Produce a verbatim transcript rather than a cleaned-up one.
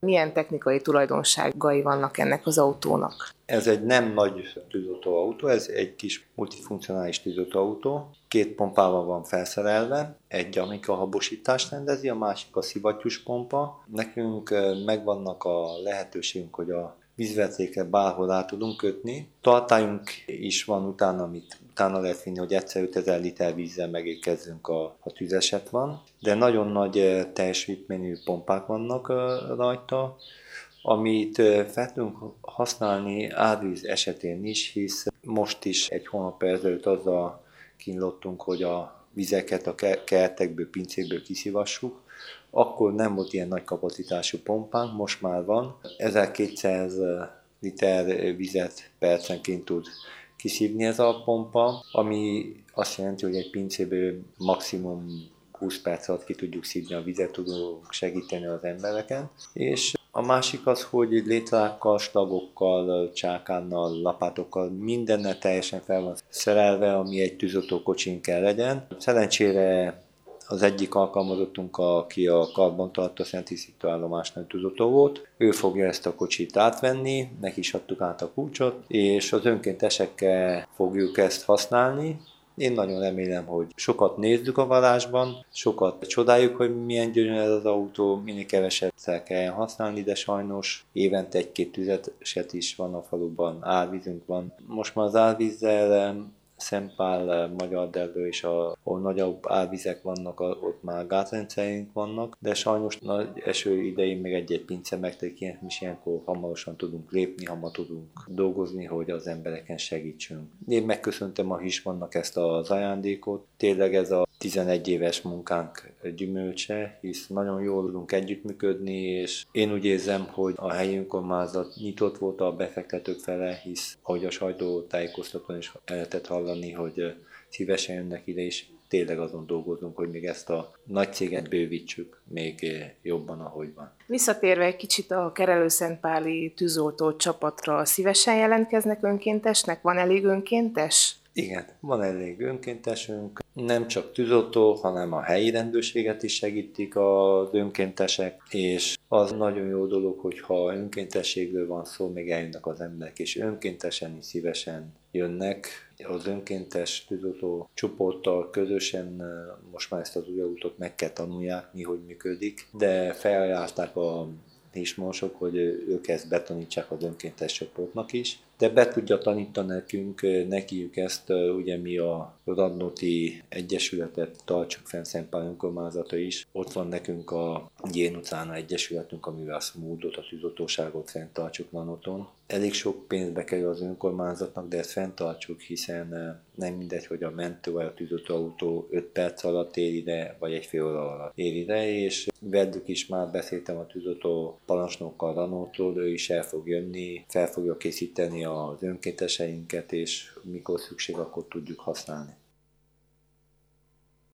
Milyen technikai tulajdonságai vannak ennek az autónak? Ez egy nem nagy tűzoltóautó, ez egy kis multifunkcionális tűzoltóautó. Két pompával van felszerelve, egy, amik a habosítást rendezi, a másik a szivattyús pompa. Nekünk megvannak a lehetőségünk, hogy a vízvezetéket bárhol át tudunk kötni. Tartályunk is van utána, amit utána lehet vinni, hogy egyszer ötezer liter vízzel megérkezzünk, a, a tüzeset van. De nagyon nagy teljesítményű pompák vannak rajta, amit fel tudunk használni árvíz esetén is, hisz most is egy hónap ezelőtt azzal kínlottunk, hogy a vizeket a kertekből, pincékből kiszivassuk. Akkor nem volt ilyen nagy kapacitású pompánk, most már van. ezerkétszáz liter vizet percenként tud kiszívni ez a pompa, ami azt jelenti, hogy egy pincéből maximum húsz perc alatt ki tudjuk szívni a vizet, tudunk segíteni az embereken. És a másik az, hogy létrákkal, slagokkal, csákánnal, lapátokkal, mindennel teljesen fel van szerelve, ami egy tűzoltókocsin kell legyen. Szerencsére az egyik alkalmazottunk, aki a karbantartó Szent-Isztó állomásnál tűzoltó volt, ő fogja ezt a kocsit átvenni, neki is adtuk át a kulcsot, és az önkéntesekkel fogjuk ezt használni. Én nagyon remélem, hogy sokat nézzük a garázsban, sokat csodáljuk, hogy milyen gyönyörű ez az autó, minél kevesebbszer kelljen használni, de sajnos évente egy-két tüzeset is van a faluban, árvízünk van. Most már az árvízzel Szentpál, Magyardellő és a, ahol nagyobb árvizek vannak, ott már gátrendszerünk vannak, de sajnos nagy eső idején még egy-egy pince megtelik, és ilyenkor hamarosan tudunk lépni, hamar tudunk dolgozni, hogy az embereken segítsünk. Én megköszöntem a Hispannak ezt az ajándékot, tényleg ez a tizenegy éves munkánk gyümölcse, hisz nagyon jól tudunk együttműködni, és én úgy érzem, hogy a helyi önkormányzat nyitott volt a befektetők fele, hisz ahogy a sajtótájékoztatón is el lehetett hallani, hogy szívesen jönnek ide, és tényleg azon dolgozunk, hogy még ezt a nagy céget bővítsük még jobban, ahogy van. Visszatérve egy kicsit a kerelőszentpáli tűzoltó csapatra, szívesen jelentkeznek önkéntesnek? Van elég önkéntes? Igen, van elég önkéntesünk, nem csak tűzoltó, hanem a helyi rendőrséget is segítik az önkéntesek, és az nagyon jó dolog, hogyha önkéntességről van szó, még eljönnek az emberek, és önkéntesen is szívesen jönnek. Az önkéntes tűzoltó csoporttal közösen most már ezt az új autót meg kell tanulják, mi hogy működik, de felajánlották a hismosok, hogy ők ezt betanítsák az önkéntes csoportnak is, de be tudja tanítani nekünk, nekiük ezt, ugye mi a Radnóti Egyesületet tartsuk fenn, Szentpál önkormányzata is. Ott van nekünk a Gyén utcán egyesületünk, amivel a smúdot, a tűzoltóságot fenntartsuk Lanoton. Elég sok pénzbe kerül az önkormányzatnak, de ezt fenntartsuk, hiszen nem mindegy, hogy a mentő vagy a tűzoltóautó öt perc alatt ér ide, vagy egy fél óra alatt ér ide, és velük is már beszéltem a tűzoltó parancsnokkal Ranótól, ő is el fog jönni, fel fogja készíteni az önkénteseinket, és mikor szükség, akkor tudjuk használni.